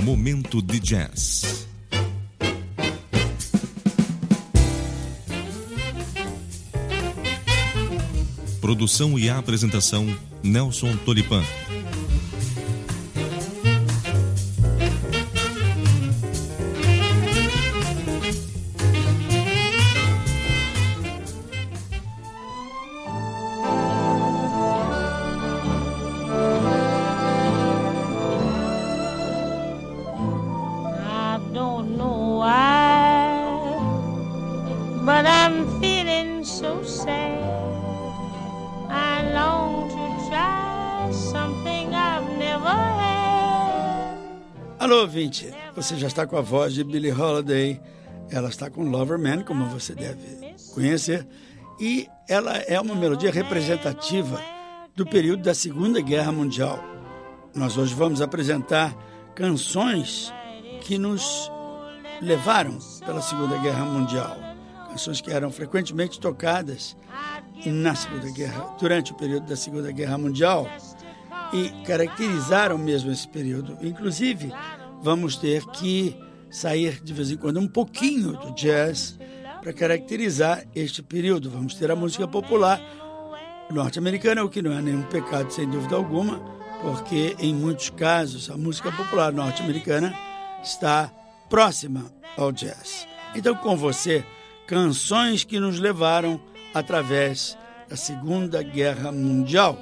Momento de Jazz. Produção e apresentação, Nelson Tolipan. Alô, ouvinte, você já está com a voz de Billie Holiday, ela está com Lover Man, como você deve conhecer, e ela é uma melodia representativa do período da Segunda Guerra Mundial. Nós hoje vamos apresentar canções que nos levaram pela Segunda Guerra Mundial, canções que eram frequentemente tocadas na Segunda Guerra, durante o período da Segunda Guerra Mundial, e caracterizaram mesmo esse período. Inclusive, vamos ter que sair de vez em quando um pouquinho do jazz para caracterizar este período. Vamos ter a música popular norte-americana, o que não é nenhum pecado, sem dúvida alguma, porque em muitos casos a música popular norte-americana está próxima ao jazz. Então, com você, canções que nos levaram através da Segunda Guerra Mundial.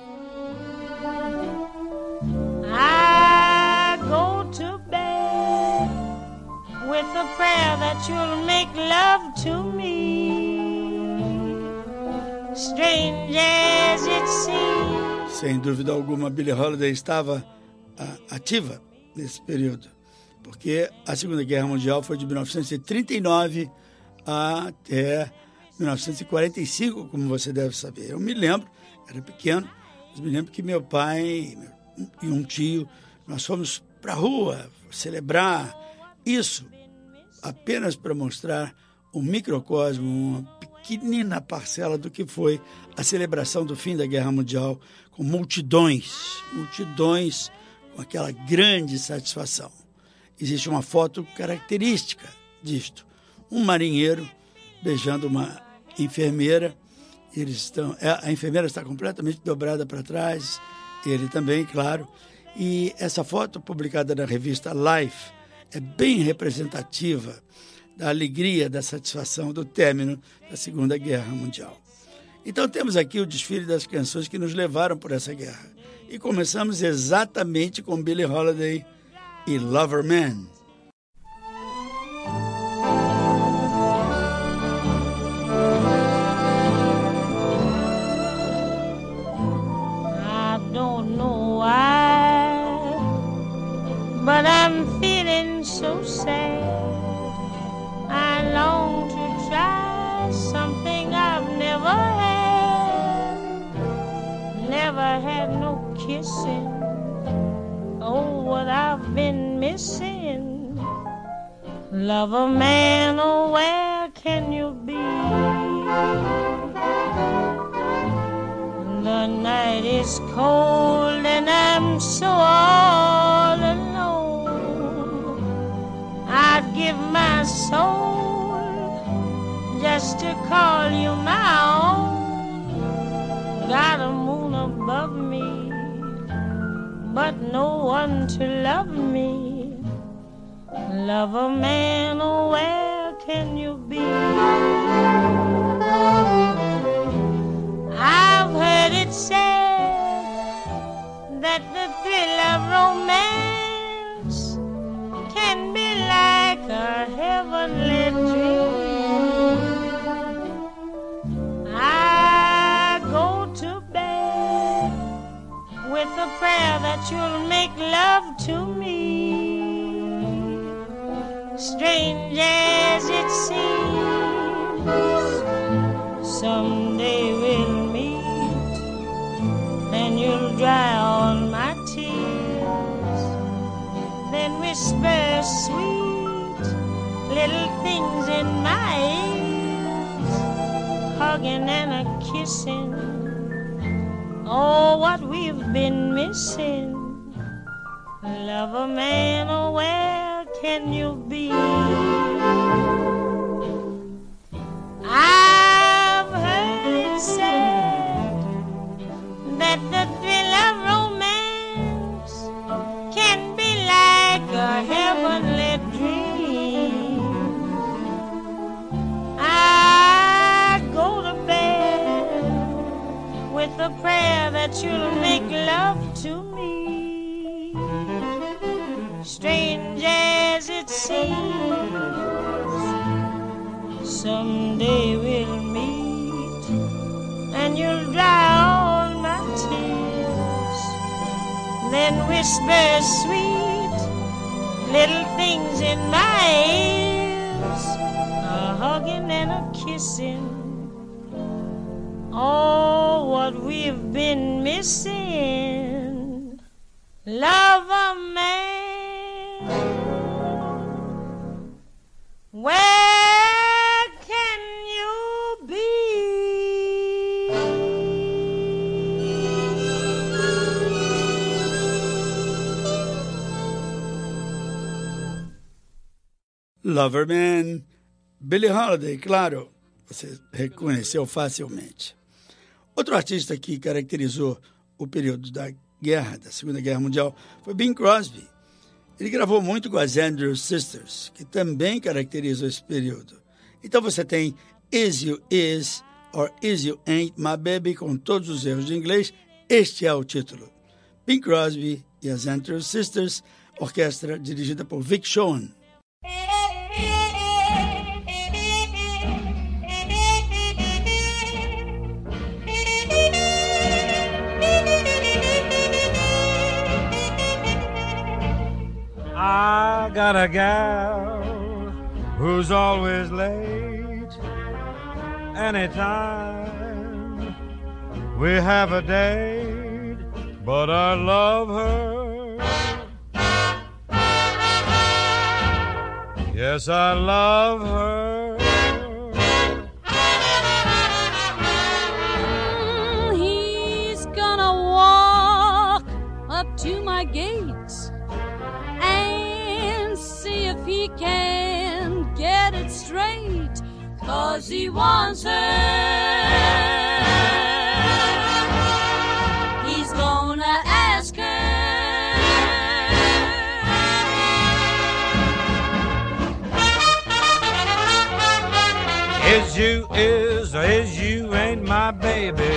I go to bed with a prayer that you'll make love to me, strange as it seems. Sem dúvida alguma, Billie Holiday estava ativa nesse período, porque a Segunda Guerra Mundial foi de 1939 até 1945, como você deve saber. Eu me lembro, era pequeno, mas me lembro que meu pai e um tio, nós fomos para a rua celebrar isso, apenas para mostrar um microcosmo, uma pequenina parcela do que foi a celebração do fim da Guerra Mundial, com multidões com aquela grande satisfação. Existe uma foto característica disto, um marinheiro beijando uma enfermeira. A enfermeira está completamente dobrada para trás, ele também, claro. E essa foto, publicada na revista Life, é bem representativa da alegria, da satisfação do término da Segunda Guerra Mundial. Então temos aqui o desfile das canções que nos levaram por essa guerra. E começamos exatamente com Billie Holiday e Lover Man. But I'm feeling so sad. I long to try something I've never had. Never had no kissing. Oh, what I've been missing. Lover man, oh, where can you be? The night is cold and I'm so all alone. I'd give my soul just to call you my own. Got a moon above me, but no one to love me. Lover man, oh, where can you be? I've heard it said that the thrill of romance can be like a heavenly dream. I go to bed with a prayer that you'll make love to me, strange as it seems. Someday we'll meet and you'll dry all my tears, then whisper sweet little things in my ears, hugging and a kissing. Oh, what we've been missing. Love a man away. can you be? I've heard said that the thrill of romance can be like a heavenly dream. I go to bed with a prayer that you'll make love to me. Strange as it seems, someday we'll meet, and you'll dry all my tears, then whisper sweet little things in my ears, a hugging and a kissing. Oh, what we've been missing. Lover man, where can you be? Loverman, Billie Holiday, claro, você reconheceu facilmente. Outro artista que caracterizou o período da Segunda Guerra Mundial, foi Bing Crosby. Ele gravou muito com as Andrews Sisters, que também caracterizam esse período. Então você tem Is You Is or Is You Ain't My Baby, com todos os erros de inglês. Este é o título. Bing Crosby e as Andrews Sisters, orquestra dirigida por Vic Schoen. I got a gal who's always late. Anytime we have a date, but I love her. Yes, I love her. He's gonna walk up to my gate and see if he can get it straight, 'cause he wants her. He's gonna ask her. Is you is or is you ain't my baby?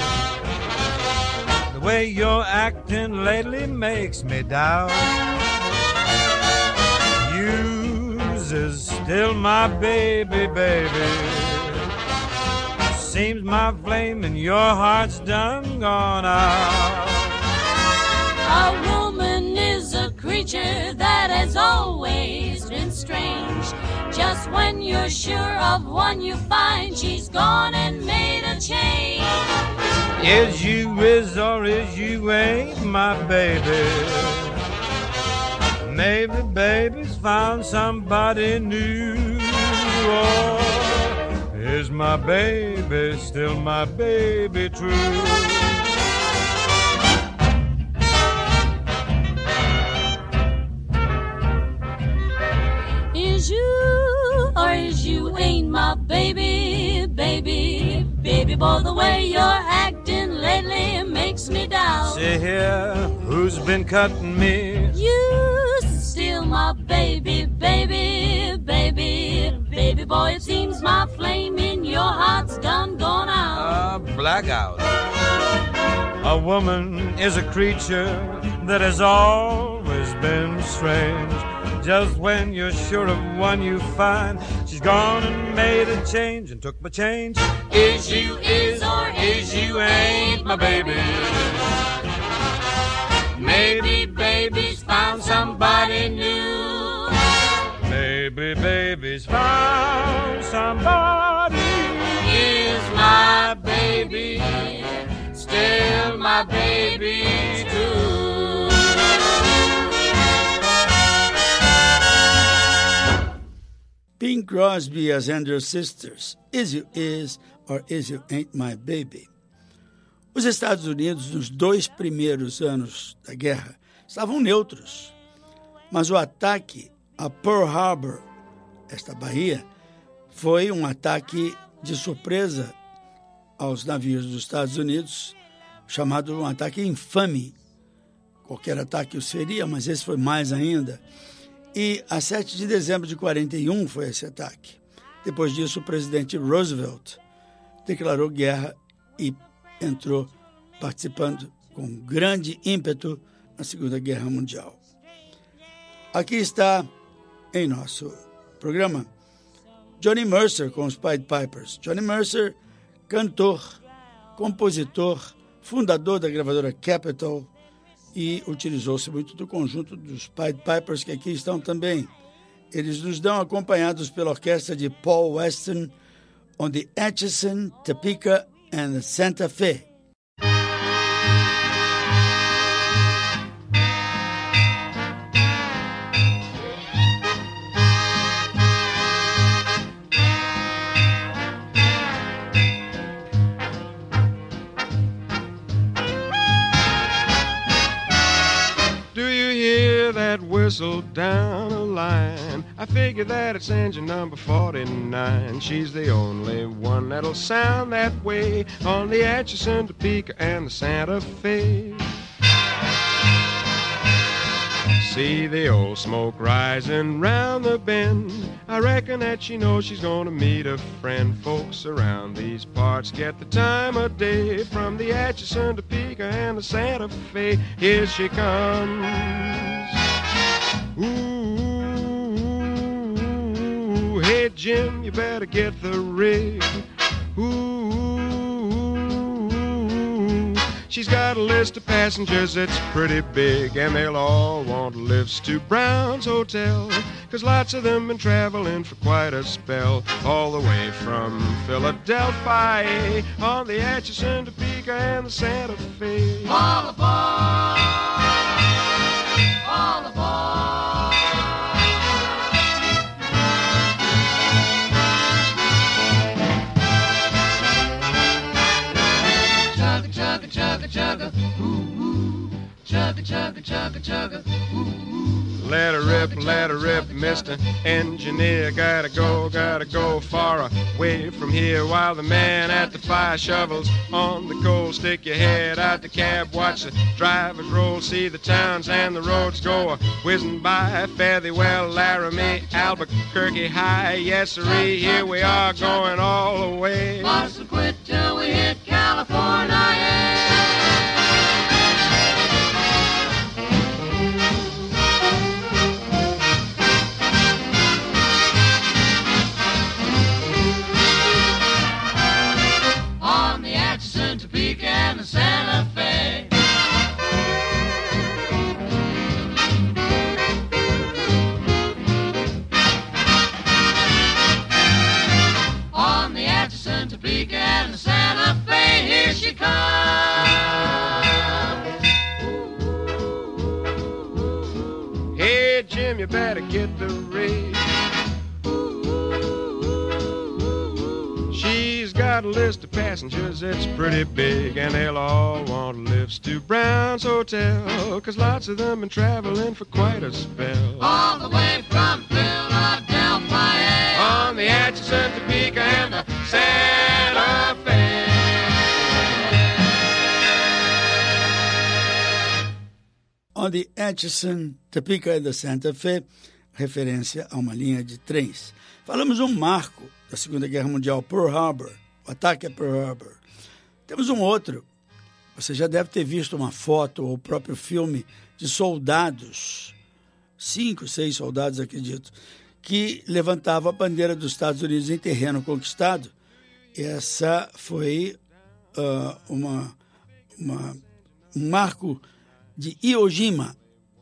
The way you're acting lately makes me doubt. You's is still my baby, baby. Seems my flame in your heart's done gone out. A woman is a creature that has always been strange. Just when you're sure of one, you find she's gone and made a change. Is you is or is you ain't my baby? Maybe baby's found somebody new. Or is my baby still my baby true? Is you or is you ain't my baby, baby, baby boy, the way you're acting lately makes me doubt. See here, who's been cutting me? You still my baby, baby, baby, baby boy, it seems my flame in your heart's done gone out. Blackout. A woman is a creature that has always been strange. Just when you're sure of one, you find she's gone and made a change and took my change. Is you is or is you ain't my baby? Maybe baby's found somebody new. Maybe baby's found somebody. Is my baby still my baby too? Bing Crosby e as Andrews Sisters, Is You Is or Is You Ain't My Baby. Os Estados Unidos, nos 2 primeiros anos da guerra, estavam neutros, mas o ataque A Pearl Harbor, esta baía, foi um ataque de surpresa aos navios dos Estados Unidos, chamado um ataque infame. Qualquer ataque o seria, mas esse foi mais ainda. E a 7 de dezembro de 41 foi esse ataque. Depois disso, o presidente Roosevelt declarou guerra e entrou participando com grande ímpeto na Segunda Guerra Mundial. Aqui está, em nosso programa, Johnny Mercer com os Pied Pipers. Johnny Mercer, cantor, compositor, fundador da gravadora Capitol, e utilizou-se muito do conjunto dos Pied Pipers, que aqui estão também. Eles nos dão acompanhados pela orquestra de Paul Weston, on the Atchison, Topeka and Santa Fe. Whistle down the line. I figure that it's engine number 49. She's the only one that'll sound that way on the Atchison, Topeka, and the Santa Fe. See the old smoke rising round the bend. I reckon that she knows she's gonna meet a friend. Folks around these parts get the time of day from the Atchison, Topeka, and the Santa Fe. Here she comes. Ooh, hey Jim, you better get the rig. Ooh, she's got a list of passengers that's pretty big, and they'll all want lifts to Brown's Hotel, 'cause lots of them been traveling for quite a spell, all the way from Philadelphia on the Atchison, Topeka, and the Santa Fe. All aboard! All aboard! Chugga, chugga, ooh, ooh. Chugga, chugga, chugga, chugga, ooh, ooh. Let her rip, Mr. Engineer. Gotta go far away from here, while the man at the fire shovels on the coal. Stick your head out the cab, watch the drivers roll, see the towns and the roads go whizzing by. Fare thee well, Laramie, Albuquerque High. Yes, sirree, here we are going all the way. Mustn't quit till we hit California. On the Atchison, Topeka, and the Santa Fe. On the Atchison, Topeka, and the Santa Fe, here she comes. Hey Jim, you better get the rig. She's got a list of passengers that's pretty big, and they'll all want lifts to Brown's Hotel, 'cause lots of them been traveling for quite a spell. All the way from Philadelphia. On the Atchison, Topeka, and the Santa Fe. On the Atchison, Topeka and the Santa Fe, referência a uma linha de trens. Falamos um marco da Segunda Guerra Mundial, Pearl Harbor, o ataque a Pearl Harbor. Temos um outro, você já deve ter visto uma foto ou o próprio filme de soldados, 5, 6 soldados, acredito, que levantavam a bandeira dos Estados Unidos em terreno conquistado. Essa foi um marco de Iwo Jima.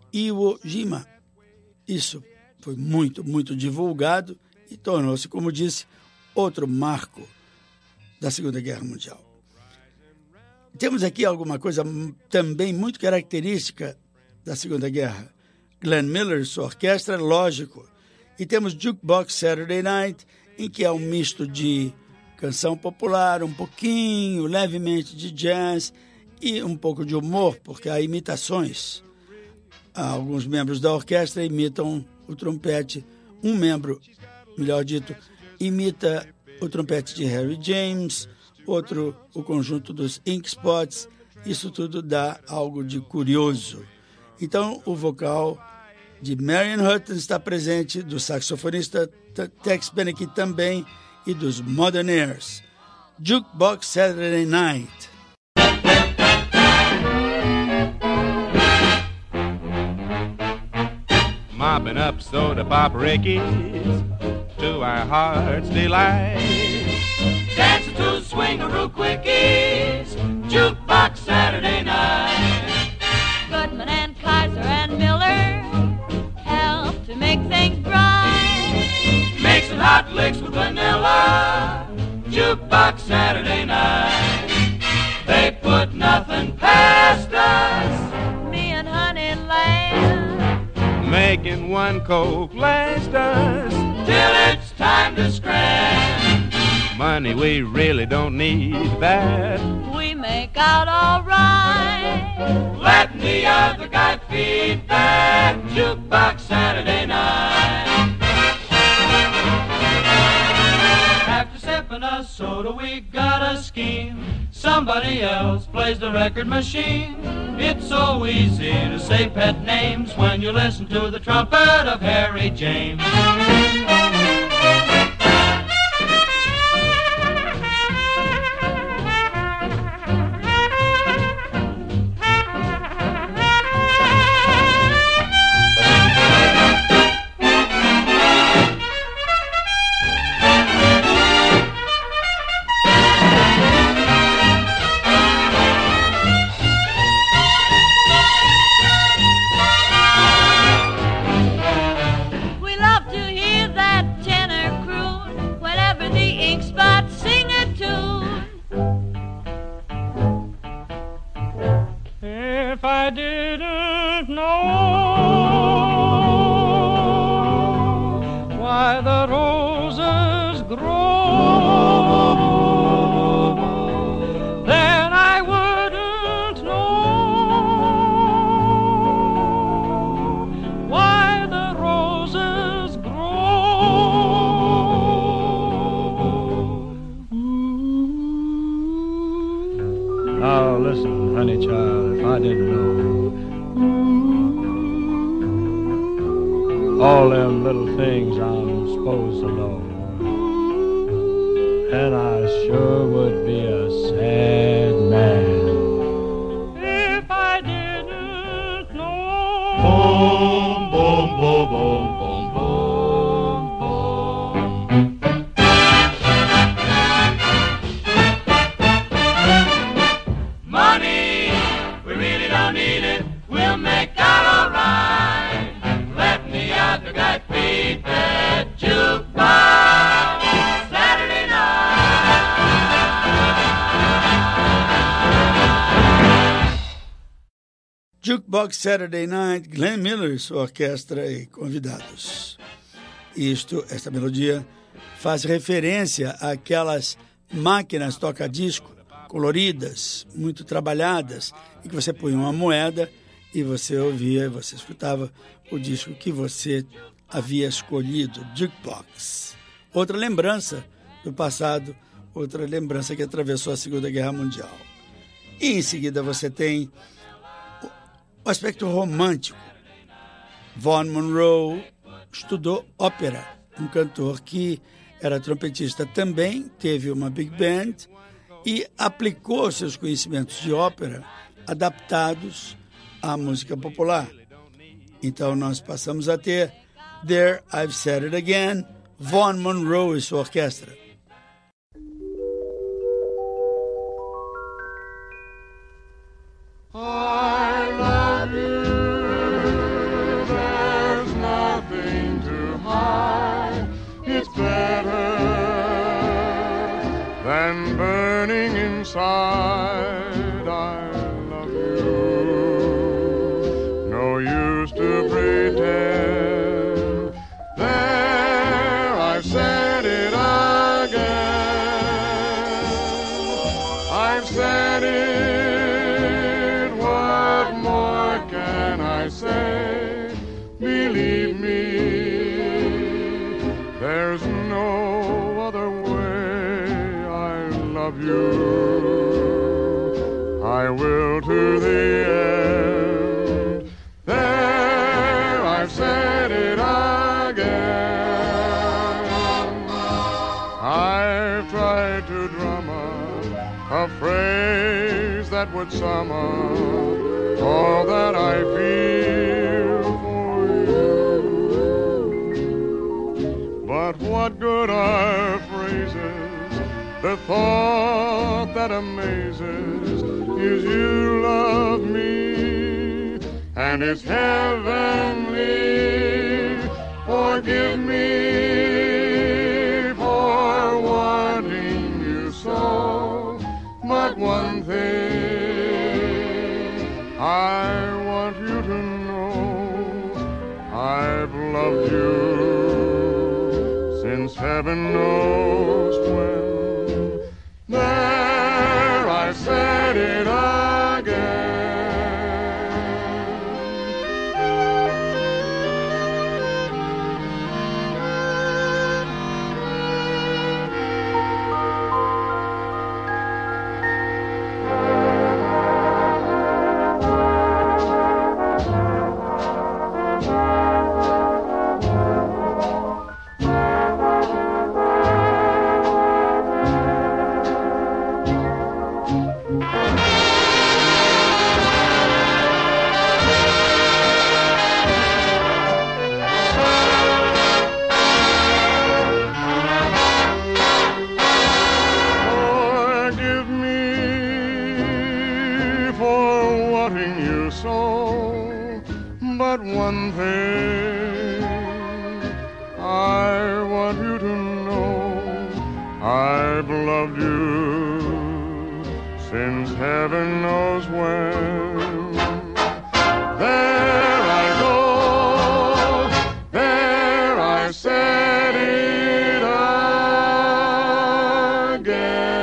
Isso foi muito, muito divulgado e tornou-se, como disse, outro marco da Segunda Guerra Mundial. Temos aqui alguma coisa também muito característica da Segunda Guerra. Glenn Miller, sua orquestra, lógico. E temos Jukebox Saturday Night, em que é um misto de canção popular, um pouquinho, levemente de jazz e um pouco de humor, porque há imitações. Alguns membros da orquestra imitam o trompete, um membro, melhor dito, imita o trompete de Harry James, outro o conjunto dos Ink Spots. Isso tudo dá algo de curioso. Então, o vocal de Marion Hutton está presente, do saxofonista Tex Beneke também e dos Modernaires. Jukebox Saturday Night. Mopping up soda pop Rickies to our heart's delight. Dancing to the swingaroo quickies, Jukebox Saturday night. Goodman and Kaiser and Miller help to make things bright. Make some hot licks with vanilla, Jukebox Saturday night. They put nothing past us, me and Honey Lamb, making one Coke last us till it's time to scram. Money, we really don't need that. We make out all right, letting the other guy feed that Jukebox Saturday night. After sipping a soda, we got a scheme. Somebody else plays the record machine. It's so easy to say pet names when you listen to the trumpet of Harry James. If I didn't know why the roses grow, then I wouldn't know why the roses grow. Now listen, honey child, if I didn't know all them little things I'm supposed to know, and I sure would be a sad man if I didn't know. Boom, boom, boom, boom, boom, boom, boom. Money, we really don't need it. We'll make out all right. Let the other guy feed that jukebox Saturday night. Jukebox Saturday Night, Glenn Miller, sua orquestra e convidados. Esta melodia faz referência àquelas máquinas toca-disco coloridas, muito trabalhadas, em que você punha uma moeda e você ouvia, você escutava o disco que você havia escolhido, Jukebox. Outra lembrança do passado, outra lembrança que atravessou a Segunda Guerra Mundial. E em seguida você tem o aspecto romântico. Vaughn Monroe estudou ópera, um cantor que era trompetista também, teve uma big band e aplicou seus conhecimentos de ópera adaptados à música popular. Então nós passamos a ter There I've Said It Again, Vaughn Monroe e sua orquestra. I love you, there's nothing to hide. It's better than burning inside. I love you, no use to pretend. There, I've said it again. I've said it. What more can I say? Believe me, you. I will to the end. There, I've said it again. I've tried to drum up a phrase that would sum up all that I feel for you. But what good are phrases? The thought that amazes is you love me, and it's heavenly. Forgive me for wanting you so, but one thing I want you to know, I've loved you since heaven knows when. There, I said it again. But one thing I want you to know, I've loved you since heaven knows when. There I go, there I said it again.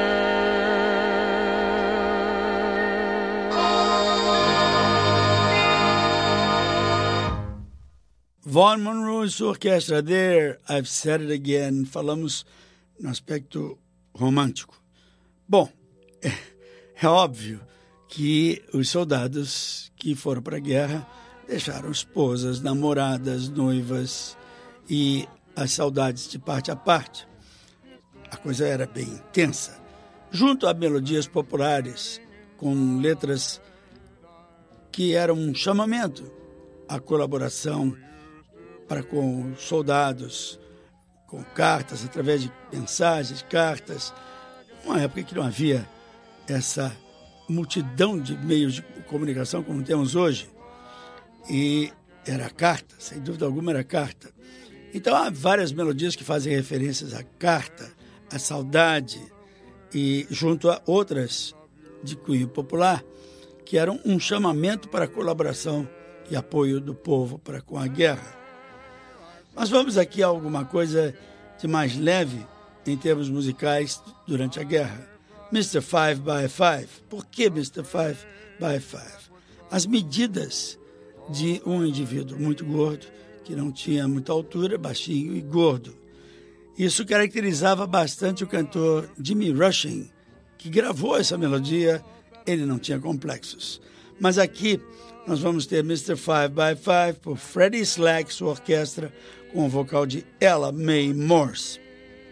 Vaughn Monroe e sua orquestra, There, I've Said It Again. Falamos no aspecto romântico. Bom, é óbvio que os soldados que foram para a guerra deixaram esposas, namoradas, noivas e as saudades de parte a parte. A coisa era bem intensa. Junto a melodias populares, com letras que eram um chamamento à colaboração para com os soldados, com cartas, através de mensagens, cartas. Uma época que não havia essa multidão de meios de comunicação como temos hoje. E era carta, sem dúvida alguma era carta. Então há várias melodias que fazem referências à carta, à saudade, e junto a outras de cunho popular, que eram um chamamento para a colaboração e apoio do povo para com a guerra. Mas vamos aqui a alguma coisa de mais leve em termos musicais durante a guerra. Mr. 5x5. Por que Mr. 5x5? As medidas de um indivíduo muito gordo, que não tinha muita altura, baixinho e gordo. Isso caracterizava bastante o cantor Jimmy Rushing, que gravou essa melodia. Ele não tinha complexos. Mas aqui nós vamos ter Mr. 5x5 por Freddie Slack, sua orquestra, com o vocal de Ella Mae Morse.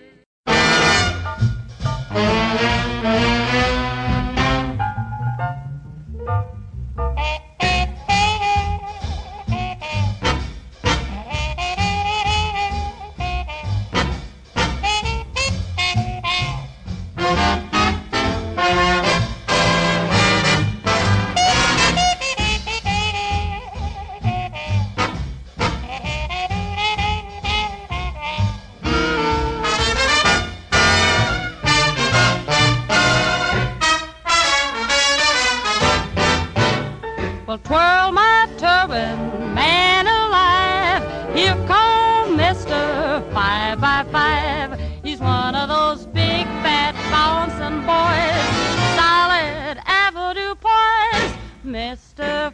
Well, twirl my turban, man alive. Here comes Mr. 5x5. He's one of those big, fat, bouncing boys, solid Avenue boys. Mr.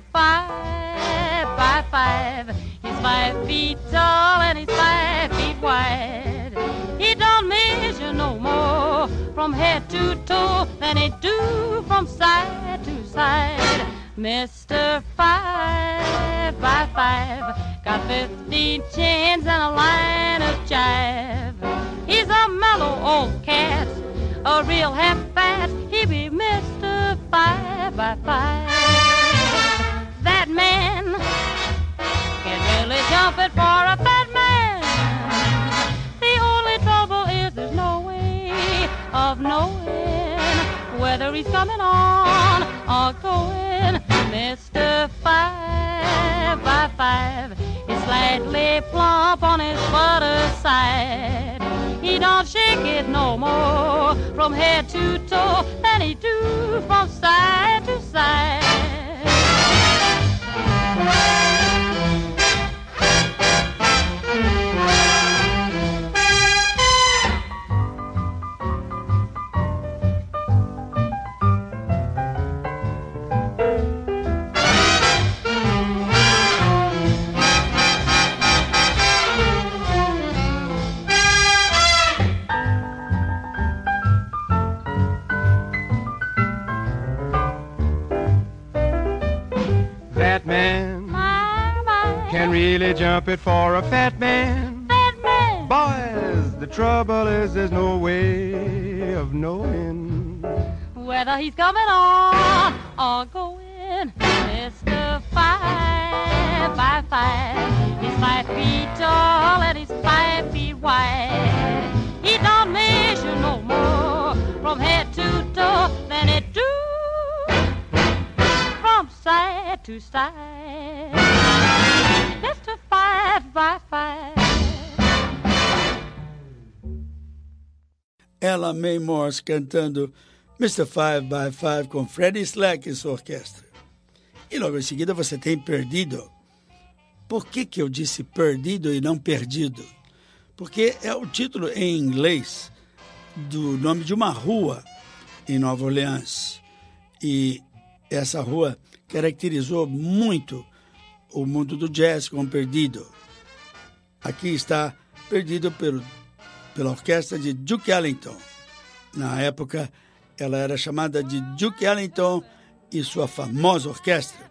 5x5. He's 5 feet tall and he's 5 feet wide. He don't measure no more from head to to toe than he do from side to side. Mr. 5x5 got 15 chins and a line of jive. He's a mellow old cat, a real half-fat. He be Mr. 5x5. That man can really jump it for a fat man. The only trouble is there's no way of knowing whether he's coming on or going. Mr. 5x5 is slightly plump on his butter side. He don't shake it no more from head to toe than he do from side to side. Fat man can really jump it for a fat man. Fat man. Boys, the trouble is there's no way of knowing Whether he's coming on or going. Mr. 5x5, he's 5 feet tall and he's 5 feet wide. He don't measure no more from head to toe than it do from side to side. Mr. 5x5. Ella Mae Morse cantando Mr. 5x5 com Freddie Slack e sua orquestra. E logo em seguida você tem Perdido. Por que eu disse perdido e não perdido? Porque é o título em inglês do nome de uma rua em Nova Orleans. E essa rua caracterizou muito o mundo do jazz como Perdido. Aqui está Perdido pela orquestra de Duke Ellington. Na época, ela era chamada de Duke Ellington e sua famosa orquestra.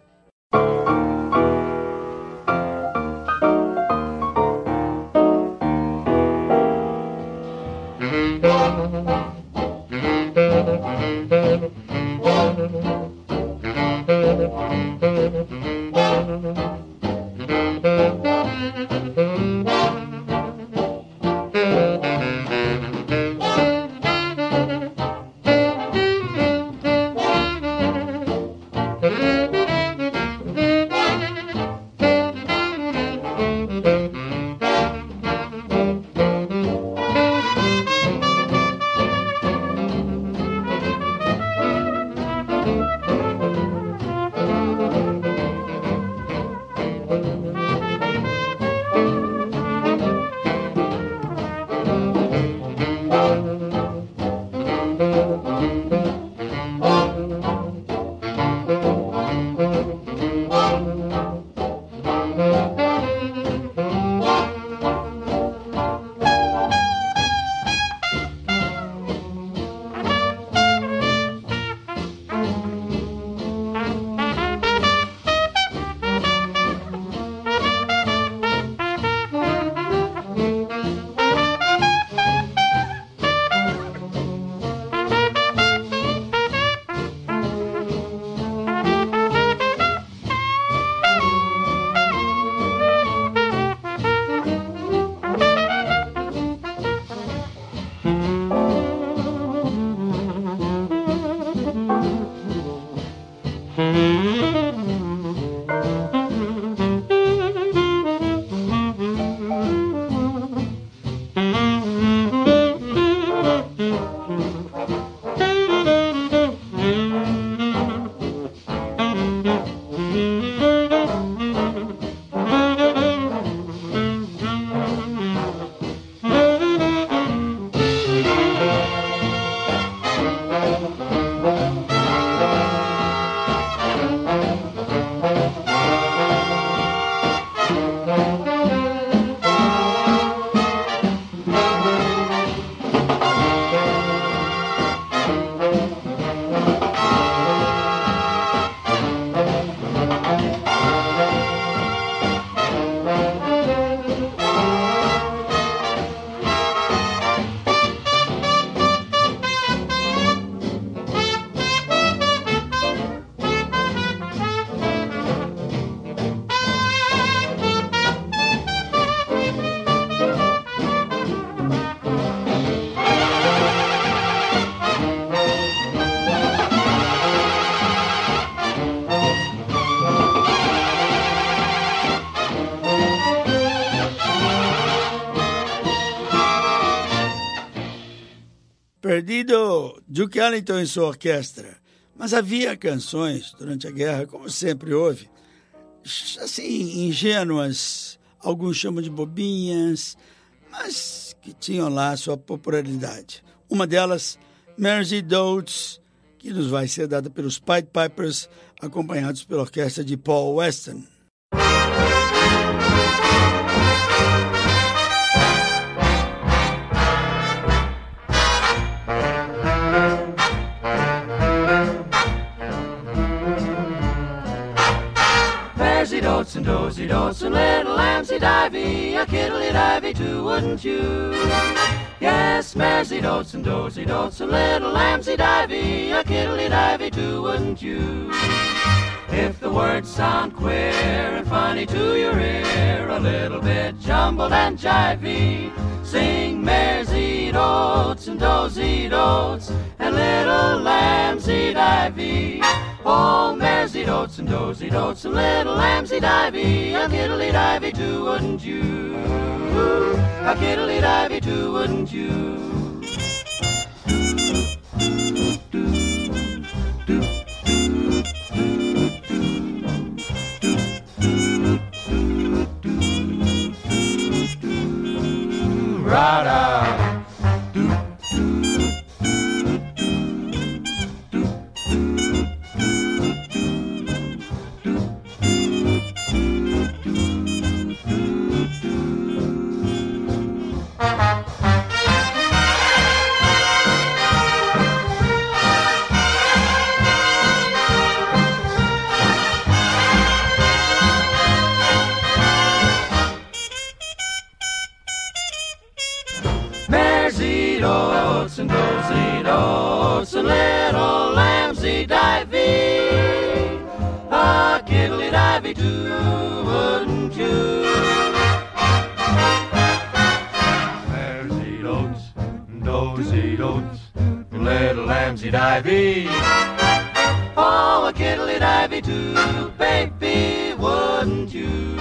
Perdido, Duke Ellington e sua orquestra. Mas havia canções durante a guerra, como sempre houve, assim, ingênuas, alguns chamam de bobinhas, mas que tinham lá sua popularidade. Uma delas, Mersey Doats, que nos vai ser dada pelos Pied Pipers, acompanhados pela orquestra de Paul Weston. Mersey dotes and dozy dotes and little lambsy divey, a kiddly divey too, wouldn't you? Yes, Mersey dotes and dozy dotes and little lambsy divey, a kiddly divey too, wouldn't you? If the words sound queer and funny to your ear, a little bit jumbled and jivey, sing Mersey dotes and dozy dotes and little lambsy divey. Oh, Mersey dotes and dozy dotes and little lambsy divey, a kiddly divey too, wouldn't you? A kiddly divey too, wouldn't you? Ra-da. Mersey dotes and dozy dotes and little lambsy divey, a kiddly divey too, wouldn't you? Mersey dotes and dozy dotes and little lambsy divey, oh, a kiddly divey too, baby, wouldn't you?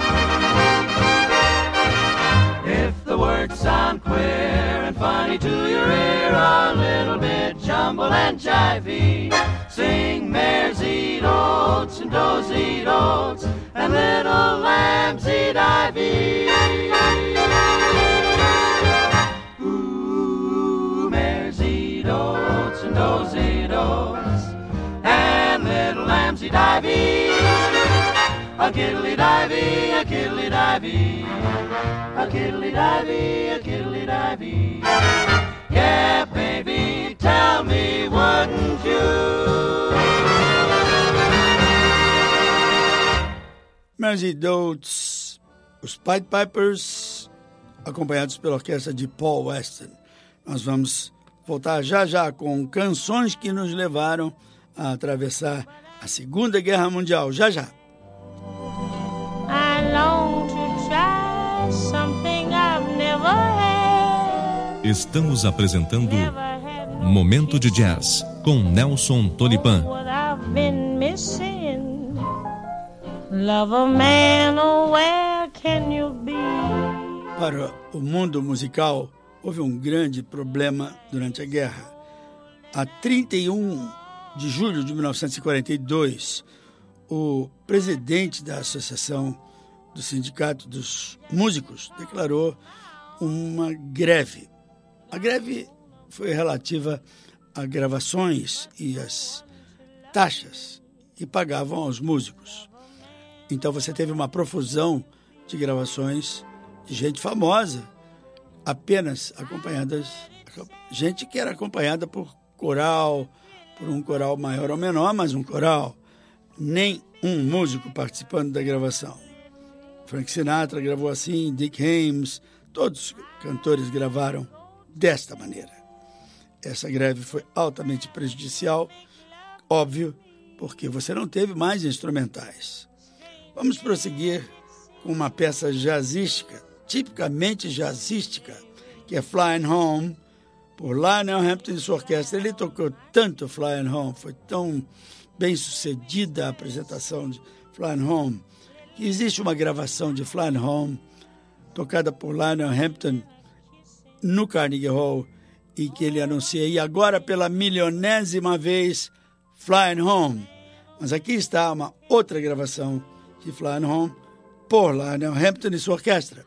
If the words sound queer and funny to your ear, a little bit jumbled and jivey, sing Mersey dotes and dozy dotes and little lambsy divey. Ooh, Mersey dotes and dozy dotes and little lambsy divey, a kiddly divey, a kiddly divey, a kiddly divey, a kiddly divey. Yeah, baby, tell me, wouldn't you? Mersey Dotes, os Pied Pipers, acompanhados pela orquestra de Paul Weston. Nós vamos voltar já já com canções que nos levaram a atravessar a Segunda Guerra Mundial. Já já. I long to try something I've never had. Estamos apresentando Momento de Jazz com Nelson Tolipan. What I've been missing. Love a man, oh, where can you be? Para o mundo musical, houve um grande problema durante a guerra. A 31 de julho de 1942, o presidente da Associação do Sindicato dos Músicos declarou uma greve. A greve foi relativa a gravações e as taxas que pagavam aos músicos. Então você teve uma profusão de gravações de gente famosa, apenas acompanhadas, gente que era acompanhada por coral, por um coral maior ou menor, mas um coral. Nem um músico participando da gravação. Frank Sinatra gravou assim, Dick Haymes, todos os cantores gravaram desta maneira. Essa greve foi altamente prejudicial, óbvio, porque você não teve mais instrumentais. Vamos prosseguir com uma peça jazzística, tipicamente jazzística, que é Flying Home, por Lionel Hampton e sua orquestra. Ele tocou tanto Flying Home, foi tão bem sucedida a apresentação de Flying Home, que existe uma gravação de Flying Home tocada por Lionel Hampton no Carnegie Hall e que ele anuncia aí agora pela milionésima vez, Flying Home. Mas aqui está uma outra gravação de Flying Home por Lionel Hampton e sua orquestra.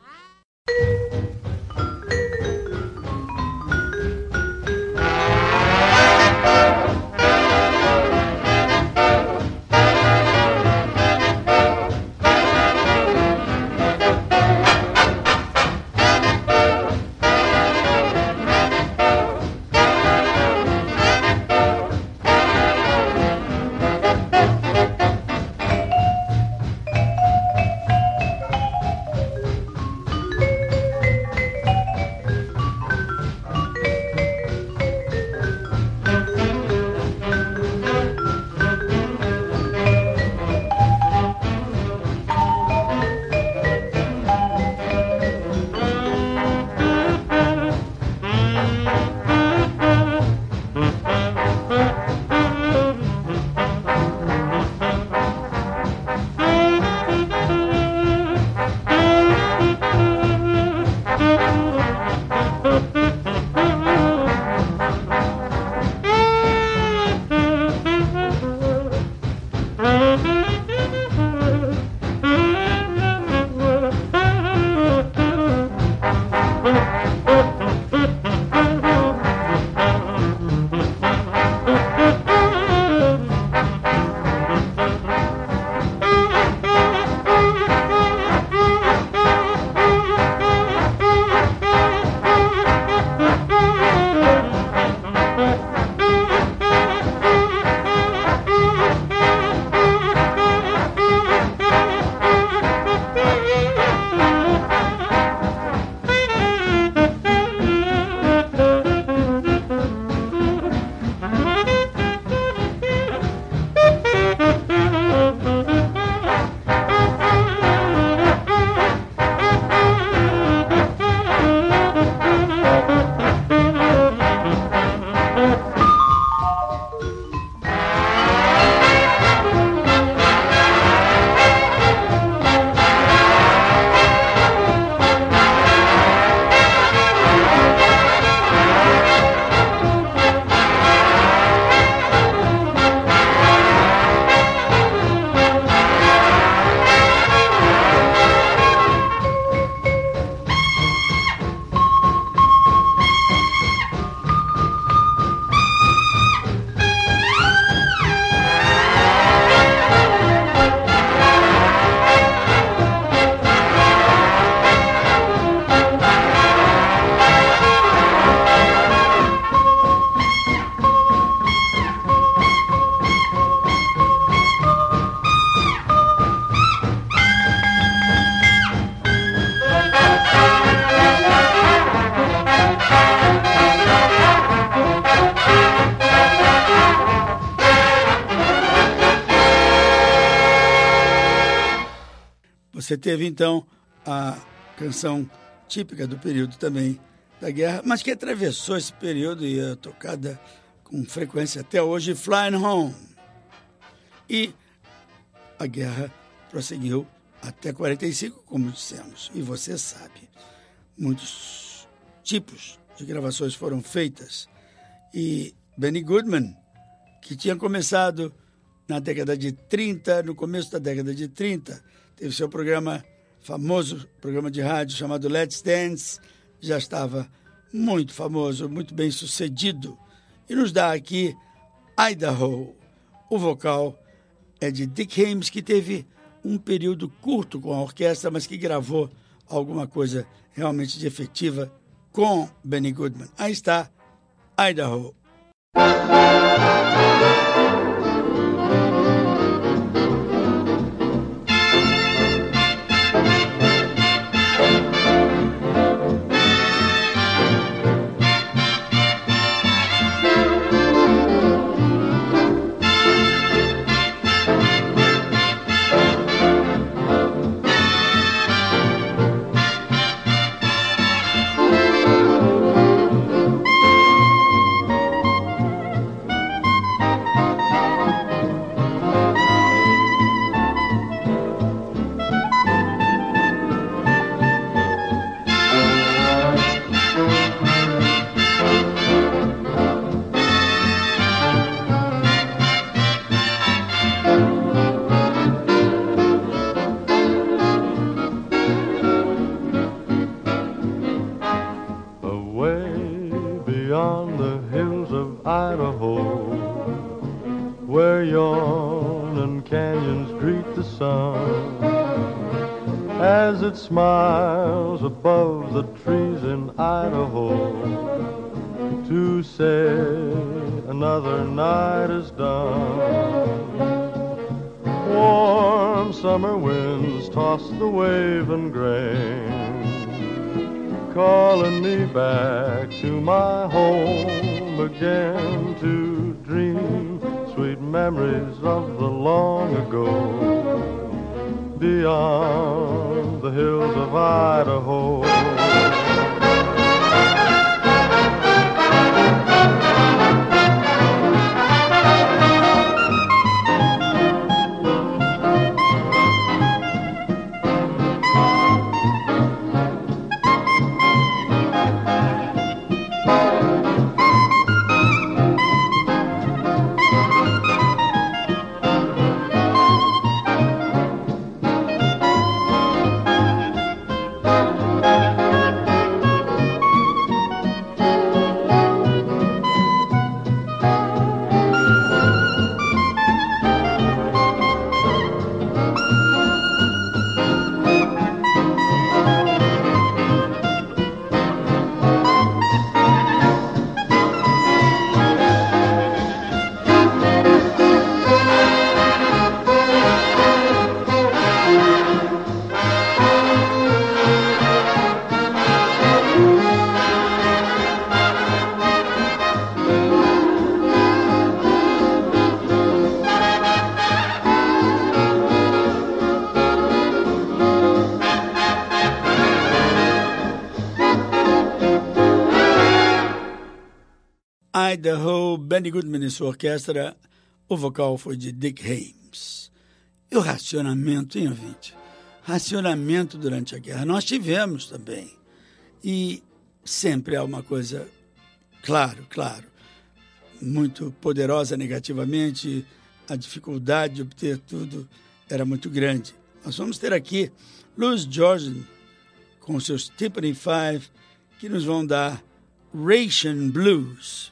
Você teve, então, a canção típica do período também da guerra, mas que atravessou esse período e é tocada com frequência até hoje, Flying Home. E a guerra prosseguiu até 45, como dissemos. E você sabe, muitos tipos de gravações foram feitas. E Benny Goodman, que tinha começado na década de 30, no começo da década de 30, teve seu programa, famoso programa de rádio chamado Let's Dance, já estava muito famoso, muito bem sucedido. E nos dá aqui Idaho. O vocal é de Dick Haymes, que teve um período curto com a orquestra, mas que gravou alguma coisa realmente de efetiva com Benny Goodman. Aí está Idaho. it smiles above the trees in Idaho to say another night is done. Warm summer winds toss the waving grain, calling me back to my home again to dream sweet memories of the long ago beyond the hills of Idaho. Idaho, Benny Goodman e sua orquestra, o vocal foi de Dick Haymes. E o racionamento, hein, ouvinte? Racionamento durante a guerra. Nós tivemos também. E sempre há uma coisa, claro, muito poderosa negativamente, a dificuldade de obter tudo era muito grande. Nós vamos ter aqui Louis Jordan com seus Timpani Five, que nos vão dar Ration Blues.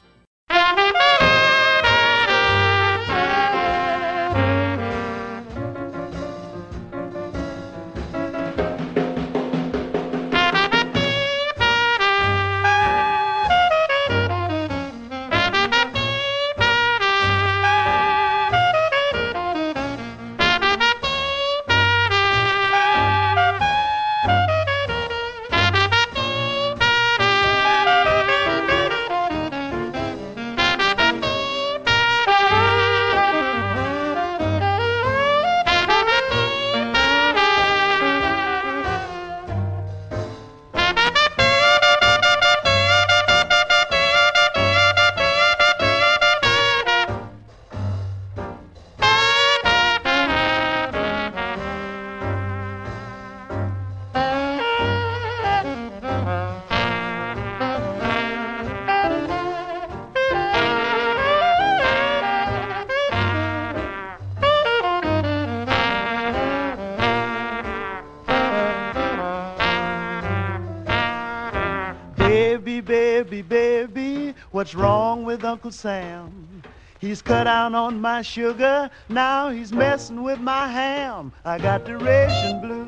Baby, what's wrong with Uncle Sam? He's cut down on my sugar, now he's messing with my ham. I got the ration blues,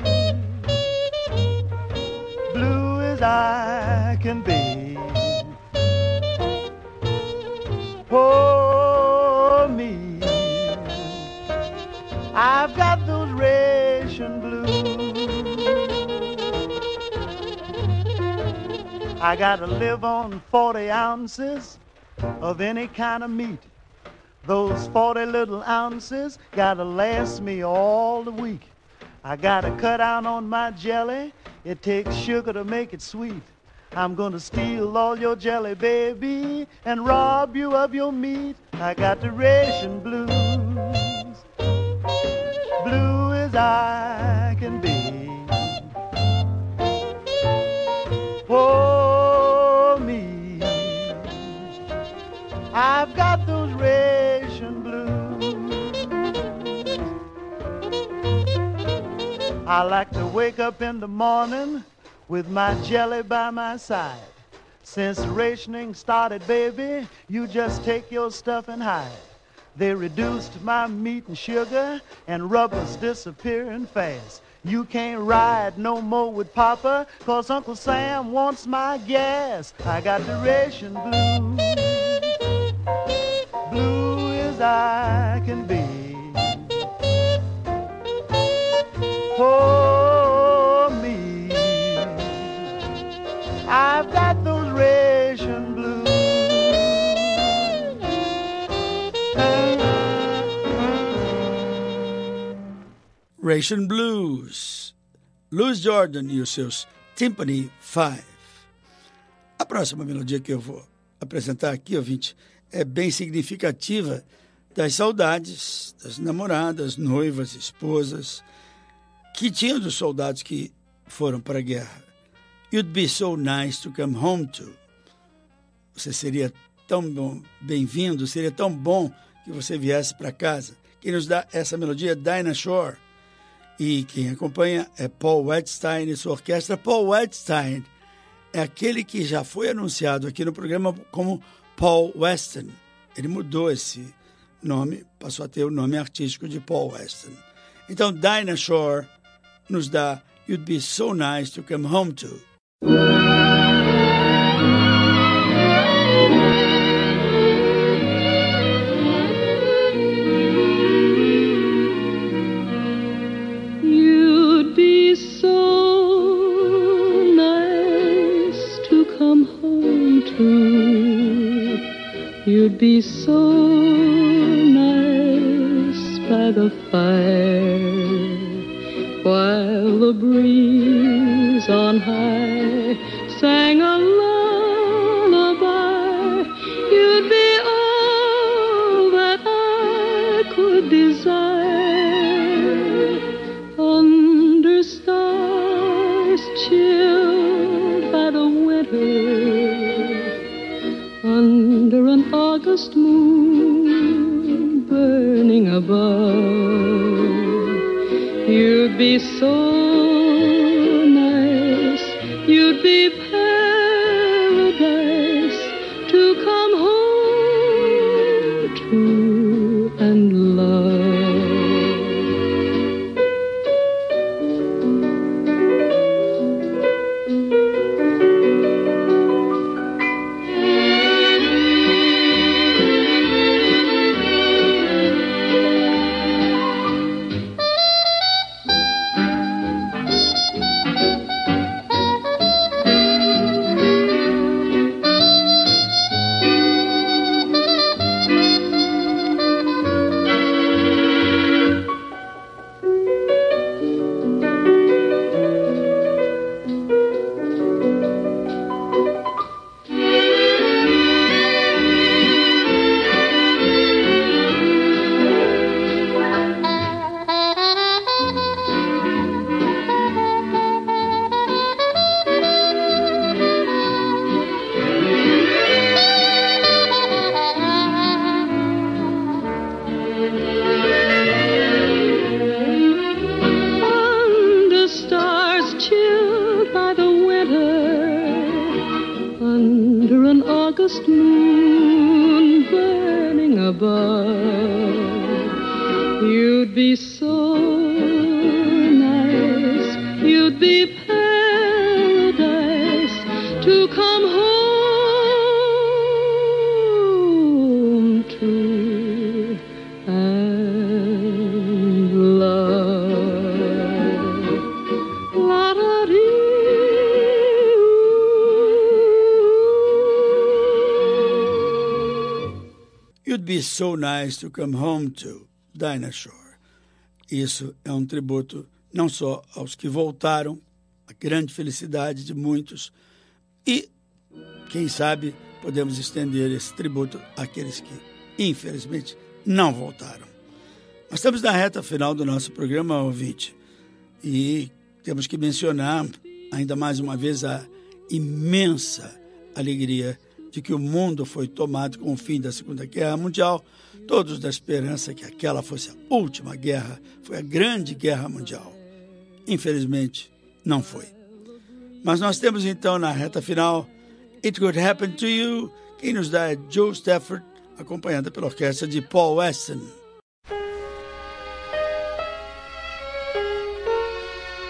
blue as I can be. Oh, me, I've got those ration blues. I gotta live on 40 ounces of any kind of meat. Those 40 little ounces gotta last me all the week. I gotta cut down on my jelly. It takes sugar to make it sweet. I'm gonna steal all your jelly, baby, and rob you of your meat. I got the ration blues, blue as I can be. Oh, me, I've got those ration blues. I like to wake up in the morning with my jelly by my side. Since rationing started, baby, you just take your stuff and hide. They reduced my meat and sugar, and rubber's disappearing fast. You can't ride no more with Papa, 'cause Uncle Sam wants my gas. I got the ration blues, blue as I can be. Oh, me, I've got those ration blues. Ration Blues, Louis Jordan e os seus Timpani 5. A próxima melodia que eu vou apresentar aqui, ouvinte, é bem significativa das saudades das namoradas, noivas, esposas que tinham dos soldados que foram para a guerra. You'd be so nice to come home to. Você seria tão bem-vindo, seria tão bom que você viesse para casa. Quem nos dá essa melodia é Dinah Shore. E quem acompanha é Paul Wetstein e sua orquestra. Paul Wetstein é aquele que já foi anunciado aqui no programa como Paul Weston. Ele mudou esse nome, passou a ter o nome artístico de Paul Weston. Então, Dinah Shore nos dá You'd Be So Nice to Come Home To. You'd be so nice by the fire, while the breeze on high sang a lullaby. You'd be all that I could desire, under stars chilled by the winter, under an August moon burning above. You'd be so nice, you'd be paradise to come home to and love. Be So Nice to Come Home To, Dinah Shore. Isso é um tributo não só aos que voltaram, a grande felicidade de muitos, e, quem sabe, podemos estender esse tributo àqueles que, infelizmente, não voltaram. Nós estamos na reta final do nosso programa, ouvinte, e temos que mencionar ainda mais uma vez a imensa alegria de que o mundo foi tomado com o fim da Segunda Guerra Mundial, todos da esperança que aquela fosse a última guerra, foi a grande guerra mundial. Infelizmente, não foi. Mas nós temos então na reta final It Could Happen to You. Quem nos dá é Joe Stafford, acompanhada pela orquestra de Paul Weston.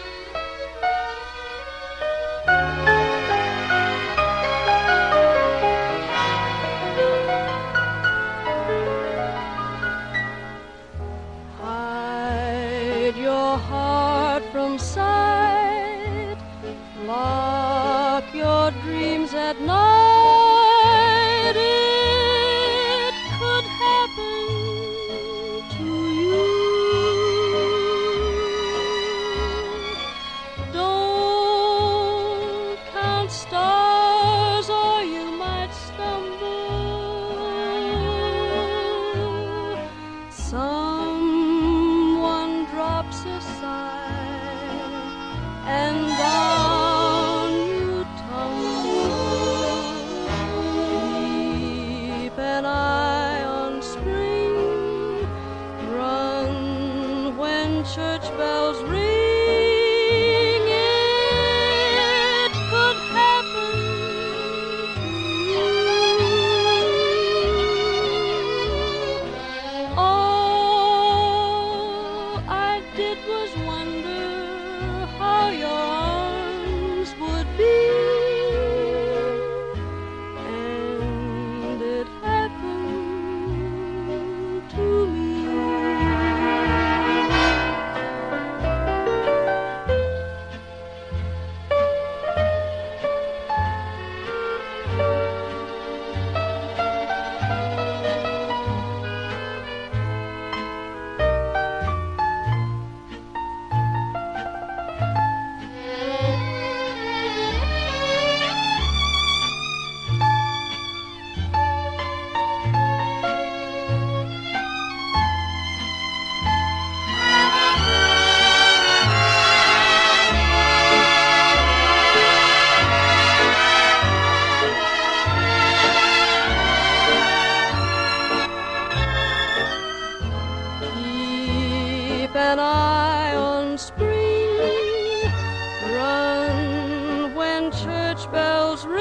block your dreams at night. It could happen to you. Don't count stars or you might stumble. Someone drops a sigh and down you tumble. Keep an eye on spring. Run when church bells ring. It could happen to you. All I did was wonder how your arms would be, and it happened to me. Keep an eye on spring. Run when church bells ring.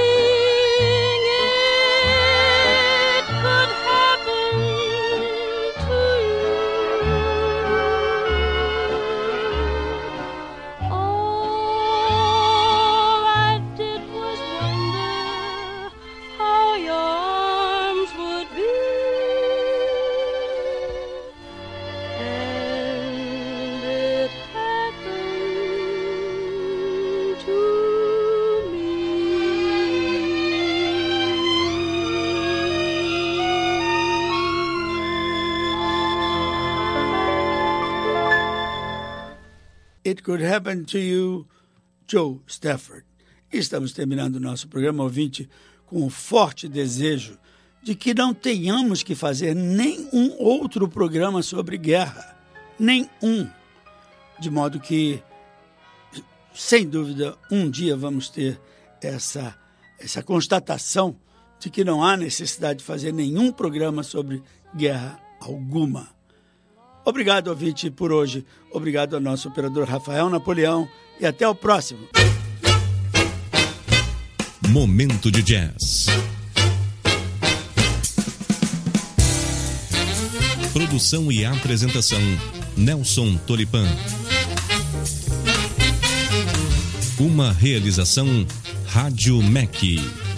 It could happen to you. All I did was wonder how your arms would be, and it happened to It Could Happen to You, Joe Stafford. Estamos terminando o nosso programa, ouvinte, com um forte desejo de que não tenhamos que fazer nenhum outro programa sobre guerra. Nenhum. De modo que, sem dúvida, um dia vamos ter essa constatação de que não há necessidade de fazer nenhum programa sobre guerra alguma. Obrigado, ouvinte, por hoje. Obrigado ao nosso operador Rafael Napoleão e até o próximo. Momento de Jazz. Produção e apresentação, Nelson Tolipan. Uma realização Rádio MEC.